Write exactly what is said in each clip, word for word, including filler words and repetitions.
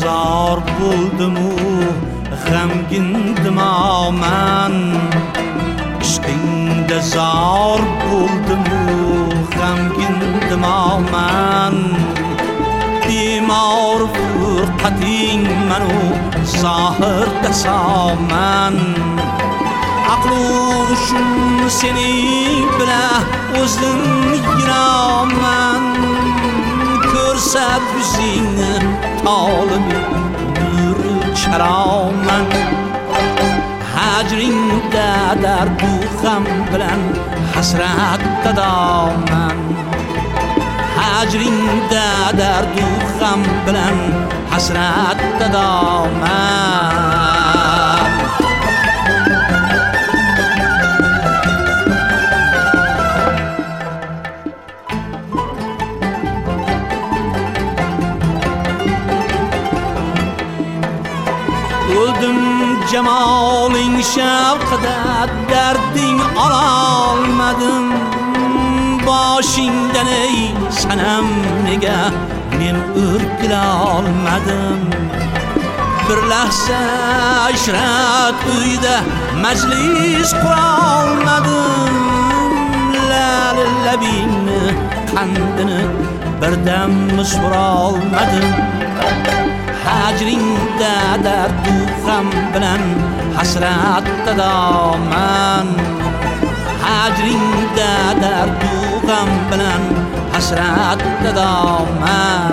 zor bo'ldim-u g'amgindim men. Ishqingda zor bo'ldim-u g'amgindim men. Bemor furqating manu zohirda soman. Aqlu shun sening bilan o'zim yuraman. Ko'rsat yuzingni tolim nur charoman. Hajringda dardu g'am bilan hasratda doman. Hajringda dardu g'am bilan hasratda doman. O'ldim jamoling shavqida darding ololmadim. Boshingdan ey sanam nega men o'rkila olmadim. Bir lahza ishrat uyda majlis qura olmadim. Labingni qandini birdam sura olmadim. Hajringda dardu g'am bilan hasratda doman. Hajringda dardu g'am bilan hasratda doman.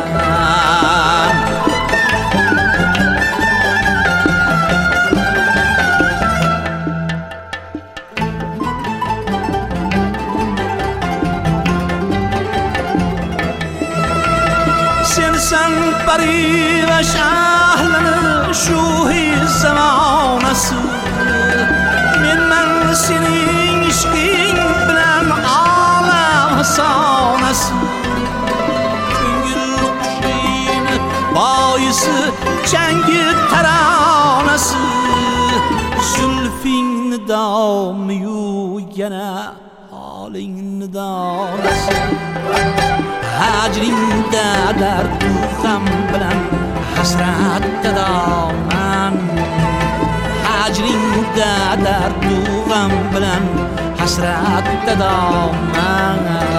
Sen pari va shahlini shuhi zamonasi. Menman sening ishqing bilan olam sonasi. Ko'ngil qushini boyisi changi taronasi. Zulfingni domiyu yana holingni donasi. Hajringda dardu g'am bilan hasratda doman. Hajringda dardu g'am bilan hasratda doman.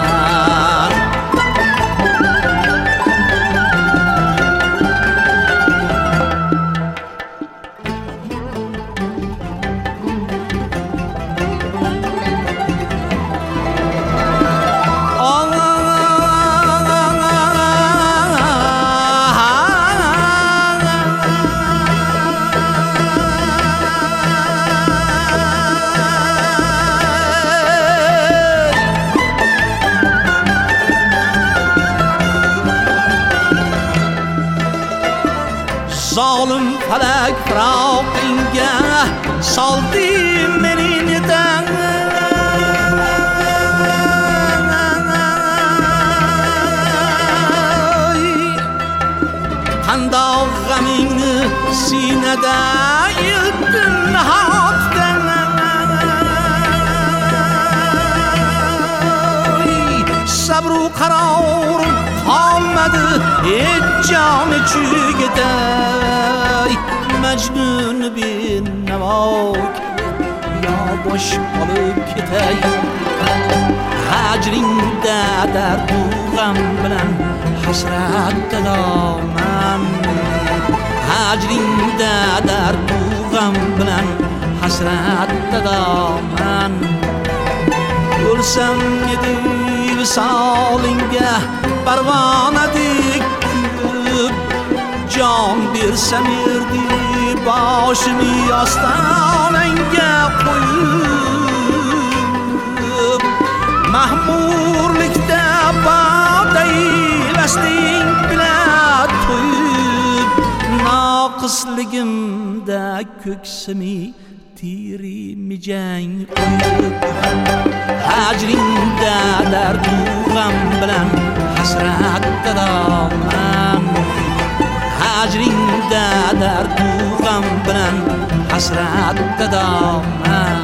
Zolim falak firoqingga soldi meni dan. Qandoq g'amingni sinada yutdin hotdan. Sabru qaror qolmadi hech jon ichida. Majnun bin navok yo bosh olib ketay. Hajringda dardu g'am bilan hasratda doman. Hajringda dardu g'am bilan hasratda doman. O'lsam edi visolingga parvonadek kuyib. Jon bersam erdi boshini ostonangga qo'yib. Mahmurlikda bodaylasting bilan to'yib. Noqisligimda ko'ksimi tiri mijang qo'yib. Hajringda dardu g'am bilan hasratda doman. Hajringda dardu g'am bilan hasratda doman.